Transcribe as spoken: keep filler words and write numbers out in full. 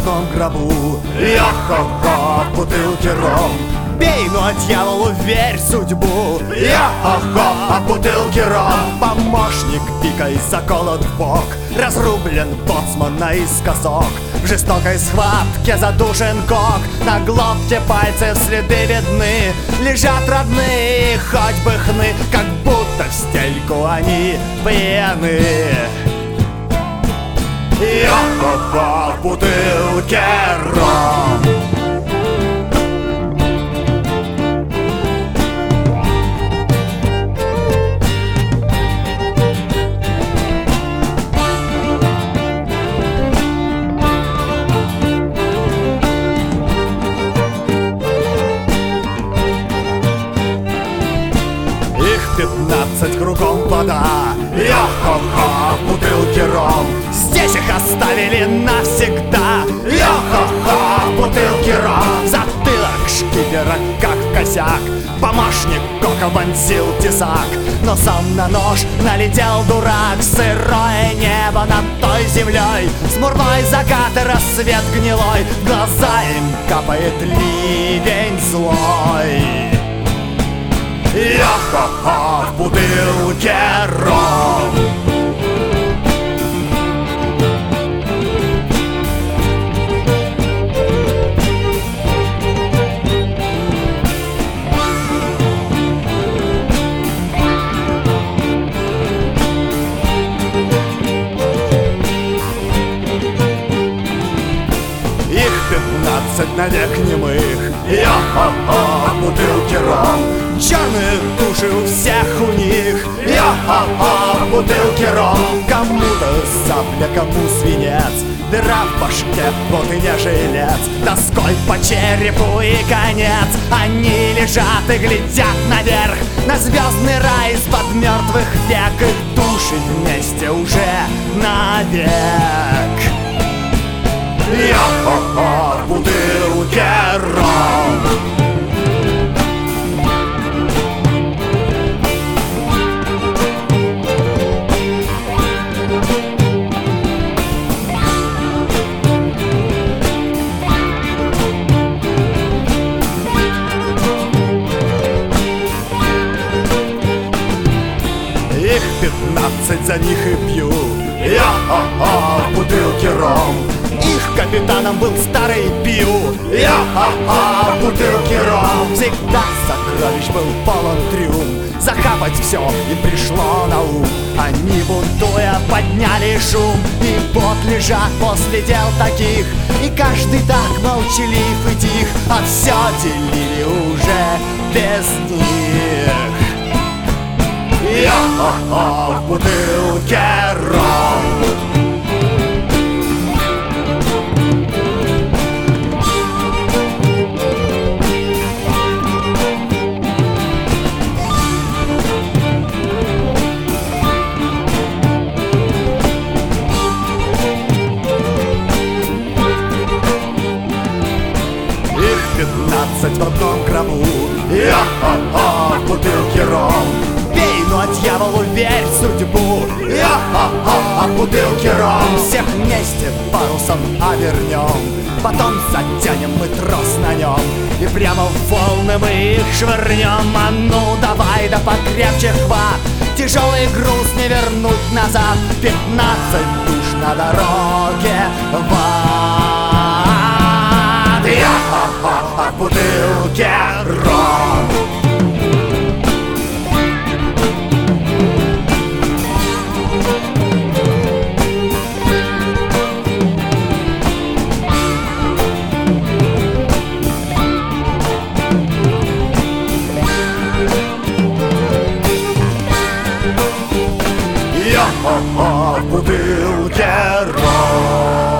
одном гробу. Я-хо-хо, в бутылке ром. Бей, но дьяволу верь судьбу. Я-хо-хо, а в бутылке ром. Помощник пикой заколот в бок, разрублен боцман наискосок. В жестокой схватке задушен кок, на глотке пальцев следы видны. Лежат родные, хоть бы хны, как будто в стельку они пьяны. Я-хо-хо, в бутылке ром. Пятнадцать кругом вода. Я-хо-хо, в бутылке ром. Здесь их оставили навсегда. Я-хо-хо, в бутылке ром. Затылок шкипера как косяк, помощник кока вонзил тесак, но сам на нож налетел дурак. Сырое небо над той землей, смурной закат и рассвет гнилой. В глаза им капает ливень злой. Я-хо-хо, в бутылке ром. Их пятнадцать навек немых. Я-хо-хо, в бутылке ром. Черные души у всех у них. Я-хо-хо, в бутылке ром. Кому-то сабля, кому свинец, дыра в башке, вот и не жилец. Доской по черепу и конец. Они лежат и глядят наверх, на звездный рай из-под мертвых век. Их души вместе уже навек. Я-хо-хо, в бутылке ром. Их пятнадцать, за них и пью. Я-хо-хо, в бутылке ром. Их капитаном был старый Пью. Я-хо-хо, в бутылке ром. Всегда сокровищ был полон трюм, захапать все им пришло на ум. Они, бунтуя, подняли шум, и вот лежат после дел таких, и каждый так молчалив и тих, а все делили уже без них. Я-хо-хо, в бутылке ром. Их пятнадцать в одном гробу. Я-хо-хо, в бутылке ром. Бей, но дьяволу верь судьбу. Я-хо-хо, в бутылке ром. Всех вместе парусом обернем, потом затянем мы трос на нем, и прямо в волны мы их швырнем. А ну давай, да покрепче хват, тяжелый груз не вернуть назад. Пятнадцать душ на дороге в ад. Я-хо-хо, в бутылке ром. Я-хо-хо, в бутылке ром.